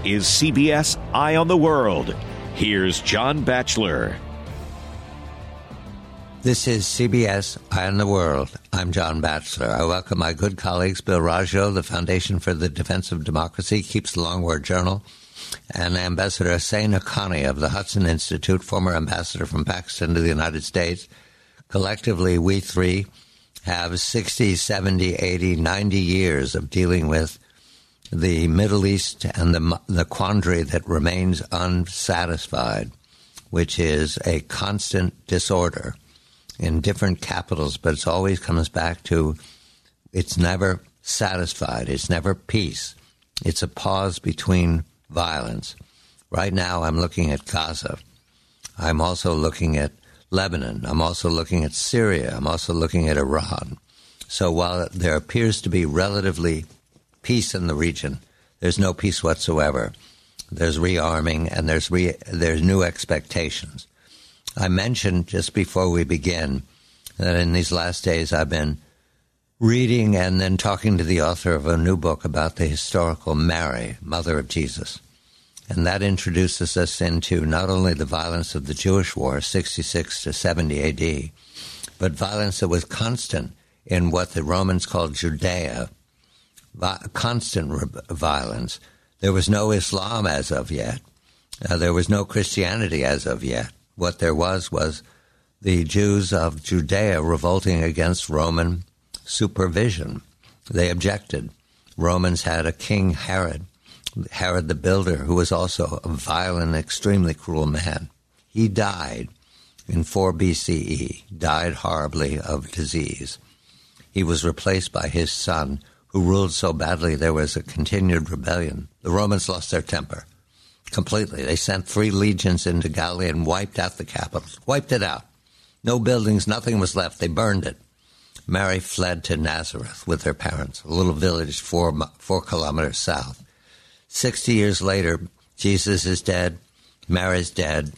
is CBS Eye on the World. Here's John Batchelor. This is CBS Eye on the World. I'm John Batchelor. I welcome my good colleagues, Bill Raggio, the Foundation for the Defense of Democracy, keeps the Long War Journal, and Ambassador Hussein Haqqani of the Hudson Institute, former ambassador from Pakistan to the United States. Collectively, we three have 60, 70, 80, 90 years of dealing with the Middle East and the quandary that remains unsatisfied, which is a constant disorder in different capitals, but it always comes back to it's never satisfied. It's never peace. It's a pause between violence. Right now, I'm looking at Gaza. I'm also looking at Lebanon. I'm also looking at Syria. I'm also looking at Iran. So while there appears to be relatively peace in the region, there's no peace whatsoever. There's rearming and there's new expectations. I mentioned just before we begin that in these last days I've been reading and then talking to the author of a new book about the historical Mary, mother of Jesus. And that introduces us into not only the violence of the Jewish War, 66 to 70 A.D., but violence that was constant in what the Romans called Judea, constant violence. There was no Islam as of yet. There was no Christianity as of yet. What there was the Jews of Judea revolting against Roman supervision. They objected. Romans had a king, Herod the Builder, who was also a violent, extremely cruel man. He died in 4 BCE, died horribly of disease. He was replaced by his son, who ruled so badly there was a continued rebellion. The Romans lost their temper completely. They sent 3 legions into Galilee and wiped out the capital, wiped it out. No buildings, nothing was left. They burned it. Mary fled to Nazareth with her parents, a little village 4 kilometers south. 60 years later, Jesus is dead, Mary's dead.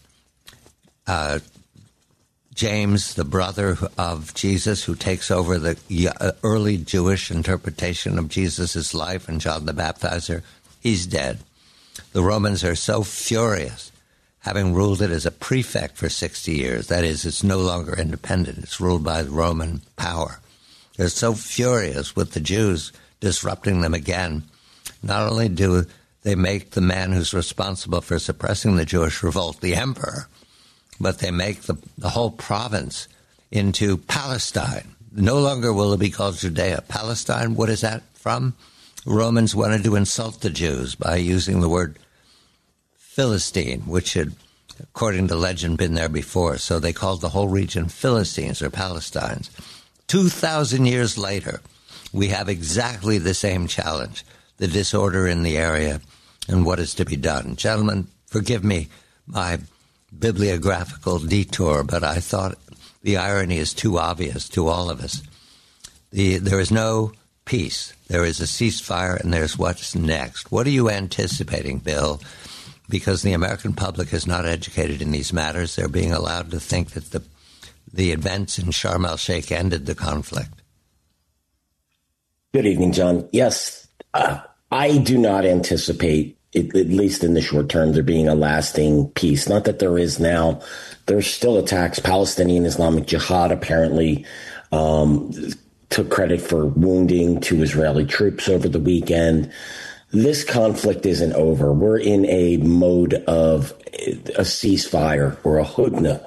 James, the brother of Jesus, who takes over the early Jewish interpretation of Jesus' life, and John the Baptizer, he's dead. The Romans are so furious, having ruled it as a prefect for 60 years. That is, it's no longer independent. It's ruled by the Roman power. They're so furious with the Jews disrupting them again. Not only do they make the man who's responsible for suppressing the Jewish revolt the emperor, but they make the whole province into Palestine. No longer will it be called Judea. Palestine, what is that from? Romans wanted to insult the Jews by using the word Philistine, which had, according to legend, been there before. So they called the whole region Philistines or Palestines. 2,000 years later, we have exactly the same challenge, the disorder in the area and what is to be done. Gentlemen, forgive me my bibliographical detour, but I thought the irony is too obvious to all of us. There is no peace. There is a ceasefire, and there's what's next. What are you anticipating, Bill? Because the American public is not educated in these matters. They're being allowed to think that the events in Sharm el-Sheikh ended the conflict. Good evening, John. Yes, I do not anticipate, at least in the short term, there being a lasting peace. Not that there is now. There's still attacks. Palestinian Islamic Jihad apparently took credit for wounding 2 Israeli troops over the weekend. This conflict isn't over. We're in a mode of a ceasefire or a hudna.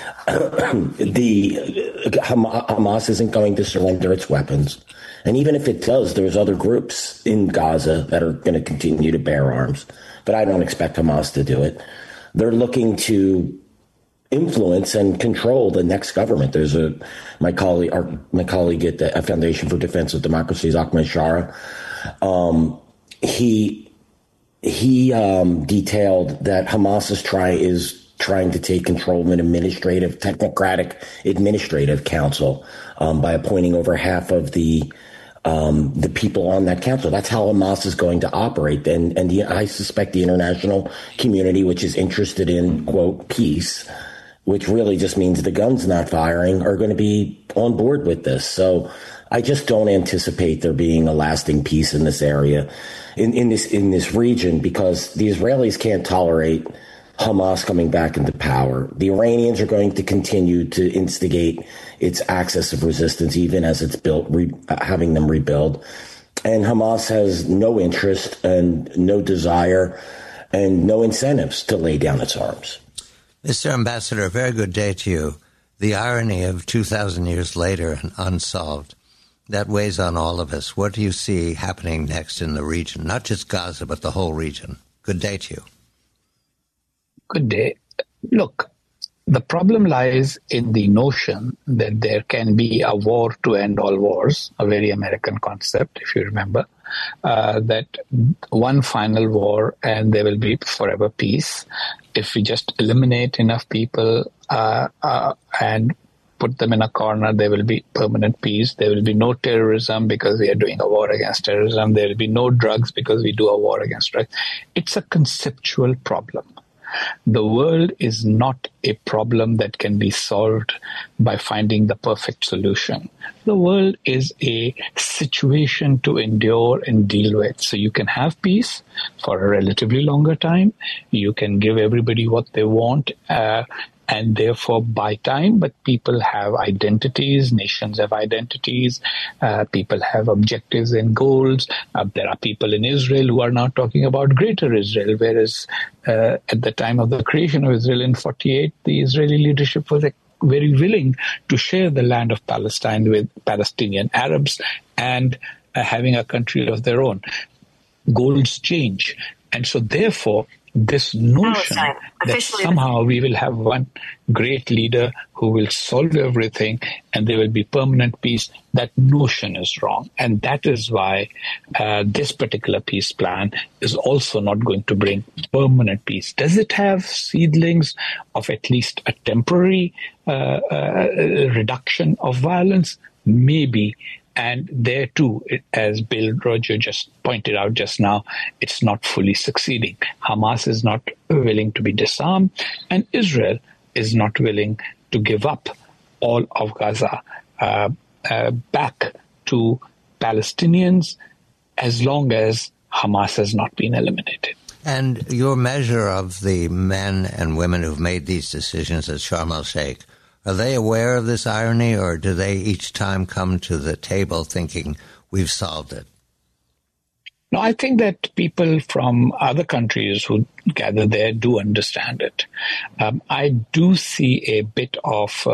Hamas isn't going to surrender its weapons. And even if it does, there's other groups in Gaza that are going to continue to bear arms. But I don't expect Hamas to do it. They're looking to influence and control the next government. There's my colleague at the Foundation for Defense of Democracy, Ahmed Shara. He detailed that Hamas is trying to take control of an technocratic administrative council by appointing over half of the people on that council. That's how Hamas is going to operate. And I suspect the international community, which is interested in, quote, peace, which really just means the guns not firing, are going to be on board with this. So I just don't anticipate there being a lasting peace in this area, in this region, because the Israelis can't tolerate Hamas coming back into power. The Iranians are going to continue to instigate its axis of resistance, even as it's built, having them rebuild. And Hamas has no interest and no desire and no incentives to lay down its arms. Mr. Ambassador, a very good day to you. The irony of 2,000 years later and unsolved, that weighs on all of us. What do you see happening next in the region? Not just Gaza, but the whole region. Good day to you. Good day. Look, the problem lies in the notion that there can be a war to end all wars, a very American concept, if you remember, that one final war and there will be forever peace. If we just eliminate enough people and put them in a corner, there will be permanent peace. There will be no terrorism because we are doing a war against terrorism. There will be no drugs because we do a war against drugs. It's a conceptual problem. The world is not a problem that can be solved by finding the perfect solution. The world is a situation to endure and deal with. So you can have peace for a relatively longer time. You can give everybody what they want and therefore buy time. But people have identities. Nations have identities. People have objectives and goals. There are people in Israel who are now talking about greater Israel, whereas at the time of the creation of Israel in 1948, the Israeli leadership was very willing to share the land of Palestine with Palestinian Arabs and having a country of their own. Goals change. And so therefore, this notion that somehow we will have one great leader who will solve everything and there will be permanent peace, that notion is wrong. And that is why this particular peace plan is also not going to bring permanent peace. Does it have seedlings of at least a temporary reduction of violence? Maybe. And there too, as Bill Roger just pointed out just now, it's not fully succeeding. Hamas is not willing to be disarmed, and Israel is not willing to give up all of Gaza back to Palestinians as long as Hamas has not been eliminated. And your measure of the men and women who've made these decisions at Sharm el-Sheikh, are they aware of this irony, or do they each time come to the table thinking we've solved it? No, I think that people from other countries who gather there do understand it. I do see a bit of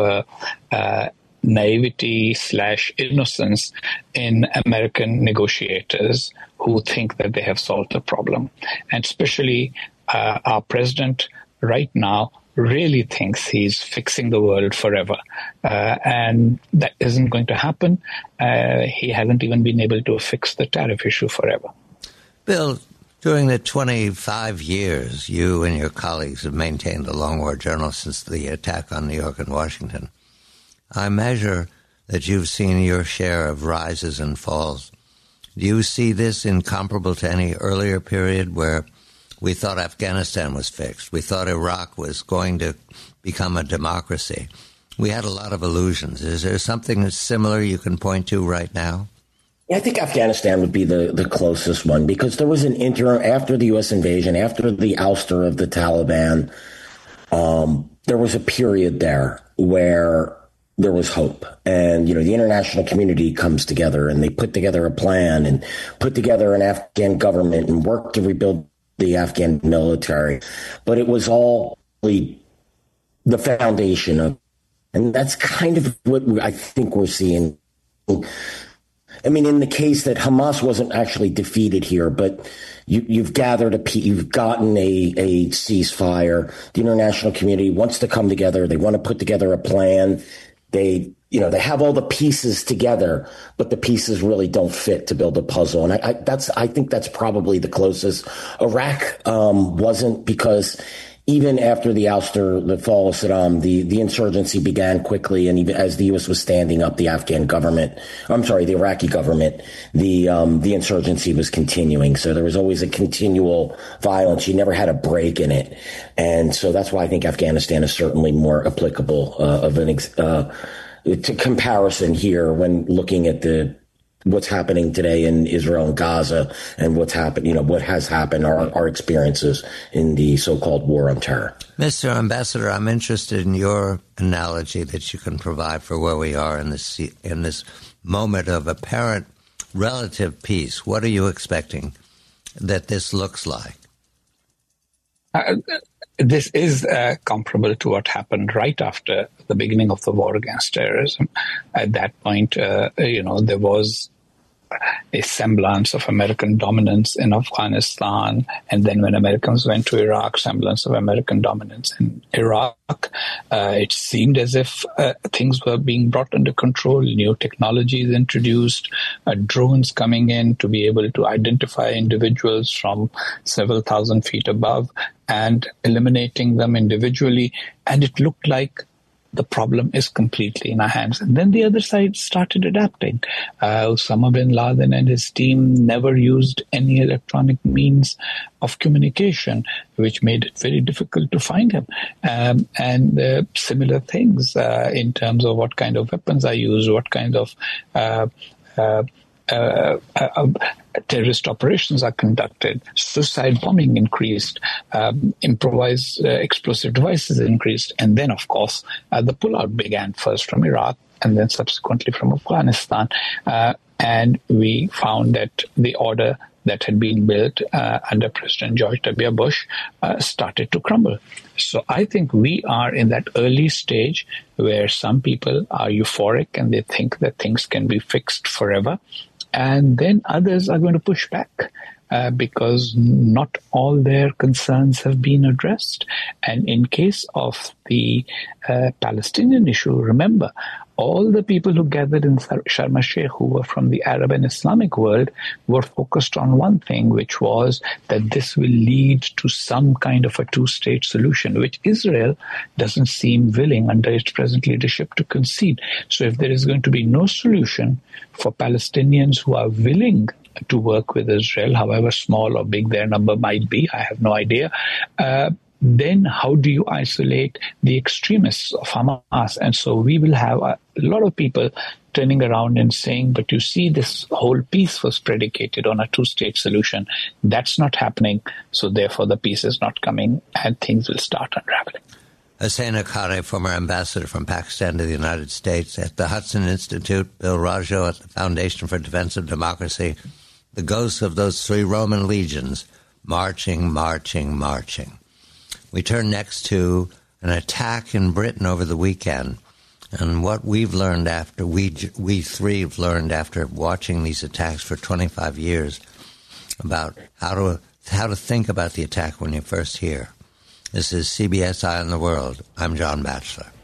naivety / innocence in American negotiators who think that they have solved the problem. And especially our president right now really thinks he's fixing the world forever. And that isn't going to happen. He hasn't even been able to fix the tariff issue forever. Bill, during the 25 years you and your colleagues have maintained the Long War Journal since the attack on New York and Washington, I measure that you've seen your share of rises and falls. Do you see this incomparable to any earlier period where we thought Afghanistan was fixed? We thought Iraq was going to become a democracy. We had a lot of illusions. Is there something similar you can point to right now? I think Afghanistan would be the closest one, because there was an interim after the U.S. invasion, after the ouster of the Taliban. There was a period there where there was hope. And, the international community comes together and they put together a plan and put together an Afghan government and work to rebuild the Afghan military. But it was all the foundation of, and that's kind of what I think we're seeing. I mean, in the case that Hamas wasn't actually defeated here, but you've gathered you've gotten a ceasefire. The international community wants to come together. They want to put together a plan. They have all the pieces together, but the pieces really don't fit to build a puzzle. And I think that's probably the closest. Iraq wasn't, because even after the ouster, the fall of Saddam, the insurgency began quickly. And even as the U.S. was standing up the the Iraqi government, the insurgency was continuing. So there was always a continual violence. You never had a break in it. And so that's why I think Afghanistan is certainly more applicable of to comparison here when looking at what's happening today in Israel and Gaza and what's happened, what has happened, our experiences in the so-called war on terror. Mr. Ambassador, I'm interested in your analogy that you can provide for where we are in this moment of apparent relative peace. What are you expecting that this looks like? This is comparable to what happened right after the beginning of the war against terrorism. At that point, there was a semblance of American dominance in Afghanistan. And then when Americans went to Iraq, semblance of American dominance in Iraq. It seemed as if things were being brought under control, new technologies introduced, drones coming in to be able to identify individuals from several thousand feet above and eliminating them individually. And it looked like the problem is completely in our hands. And then the other side started adapting. Osama bin Laden and his team never used any electronic means of communication, which made it very difficult to find him. And similar things in terms of what kind of weapons are used, what kind of terrorist operations are conducted, suicide bombing increased, improvised explosive devices increased, and then, of course, the pullout began first from Iraq and then subsequently from Afghanistan. And we found that the order that had been built under President George W. Bush started to crumble. So I think we are in that early stage where some people are euphoric and they think that things can be fixed forever. And then others are going to push back because not all their concerns have been addressed. And in case of the Palestinian issue, remember, all the people who gathered in Sharm el-Sheikh who were from the Arab and Islamic world were focused on one thing, which was that this will lead to some kind of a two-state solution, which Israel doesn't seem willing under its present leadership to concede. So if there is going to be no solution for Palestinians who are willing to work with Israel, however small or big their number might be, I have no idea, then how do you isolate the extremists of Hamas? And so we will have a lot of people turning around and saying, but you see, this whole peace was predicated on a two-state solution. That's not happening. So therefore the peace is not coming and things will start unraveling. Hussein Akare, former ambassador from Pakistan to the United States, at the Hudson Institute, Bill Rajo at the Foundation for Defense of Democracy, the ghosts of those three Roman legions marching, marching, marching. We turn next to an attack in Britain over the weekend, and what we've learned after we three have learned after watching these attacks for 25 years about how to think about the attack when you first hear. This is CBS Eye on the World. I'm John Batchelor.